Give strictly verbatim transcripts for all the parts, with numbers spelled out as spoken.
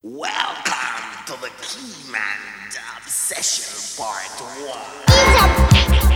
Welcome to the Keyman Dub Session Part one.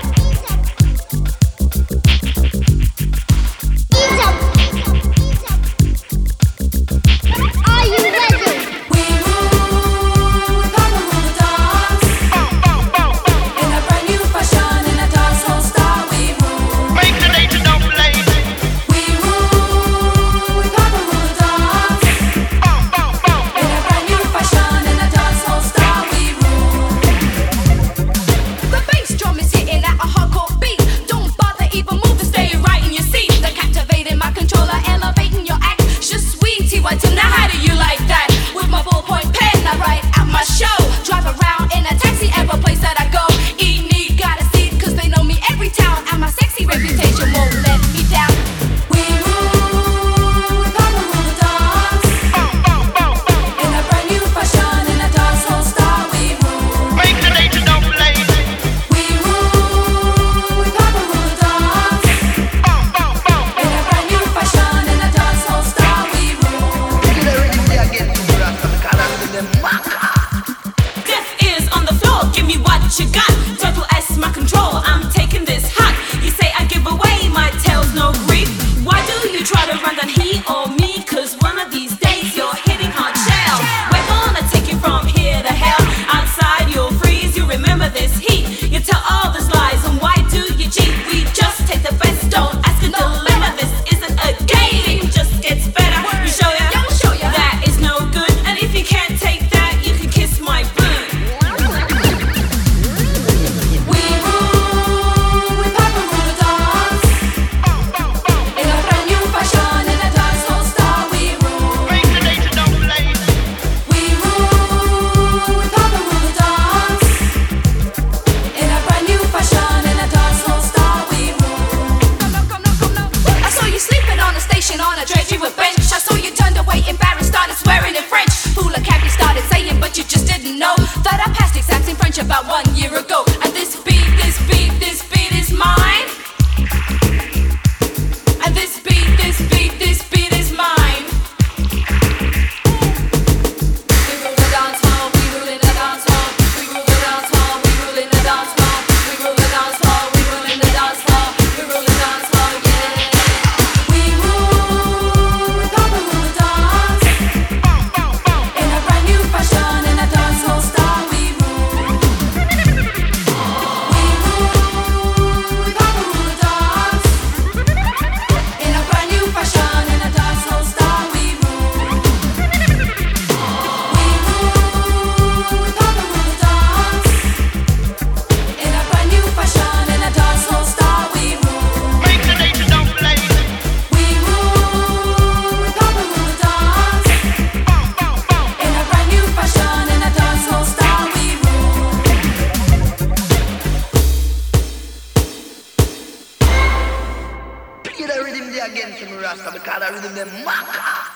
Are you ready? We rule, we power rule the dance. In a brand new fashion, in a dancehall style, we rule. Make the nation don't play. We rule, we power rule the dance. In a brand new fashion, in a dancehall style, we rule. The bass drum is hitting at a hardcore beat. Don't bother even moving, stay right in your seat. The captivating my controller, elevating your act. Just sweetie, what now? How do you like that? With my ballpoint pen, I write out my show. Drive around in a taxi, every place that I go. Eat, need, gotta see, cause they know me every town. And my sexy reputation won't let me down. We rule, we power rule the dance. In a brand new fashion, in a dancehall style, we rule. Make the nation don't play. We rule, we power rule the dance. In a brand new fashion, in a dancehall style, we rule. Deaf ears on the floor, give me what you got. Total S my control, I'm taking this hot. You say I give away, my tail's no grief. Why do you try to run down he or me? Cause one of these days you're hitting hard shell. We're gonna take you from here to hell. Outside you'll freeze, you remember this heat. You tell all these lies and why do you cheat? We just take the best, don't ask a dilemma. This isn't a game, it just gets better. We show ya, that is no good. And if you can't take that, you can kiss my boot. We rule, we power rule the dance. In a brand new fashion, in a dancehall style, we rule. Make the nation don't play. We rule, we power rule the dance. In a brand new fashion, in a dancehall style, we rule. I saw you sleeping on a station on a dredgy with bench. I saw you turned away, embarrassed, started swearing in French. Fool a cab, you started saying, but you just didn't know that I passed exams in French about one year ago. And this beat, this beat, this beat is mine. And this beat, this beat, this beat is mine. We rule the dance hall, we rule in the dance hall. We rule the dance hall, we rule in the dance hall. We rule the dance hall, we rule in the dance hall. We rule the dance hall, yeah. We rule, we power rule the dance. In a brand new fashion, in a dancehall style, we rule. We rule, we power rule the dance. In a brand new fashion, in a dancehall style, we rule. We rule, we power rule the dance. In a brand new fashion, in a dancehall style, we rule. Make the nation don't play. We rule, we power rule the dance. In a brand new fashion, in a dancehall style, we rule. Play the rhythm there again, King Rasta, because the rhythm them maca.